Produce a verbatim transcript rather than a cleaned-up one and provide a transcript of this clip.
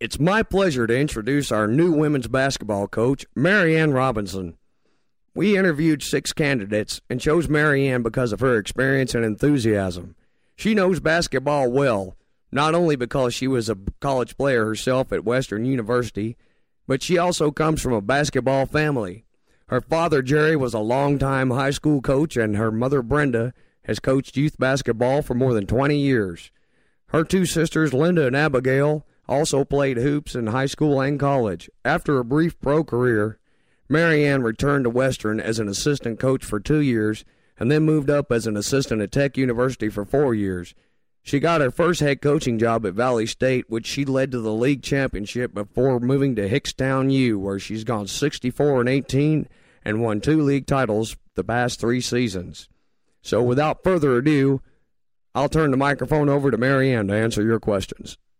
It's my pleasure to introduce our new women's basketball coach, Marianne Robinson. We interviewed six candidates and chose Marianne because of her experience and enthusiasm. She knows basketball well, not only because she was a college player herself at Western University, but she also comes from a basketball family. Her father, Jerry, was a longtime high school coach, and her mother, Brenda, has coached youth basketball for more than twenty years. Her two sisters, Linda and Abigail, also played hoops in high school and college. After a brief pro career, Marianne returned to Western as an assistant coach for two years and then moved up as an assistant at Tech University for four years. She got her first head coaching job at Valley State, which she led to the league championship before moving to Hickstown U, where she's gone sixty-four and eighteen and won two league titles the past three seasons. So without further ado, I'll turn the microphone over to Marianne to answer your questions.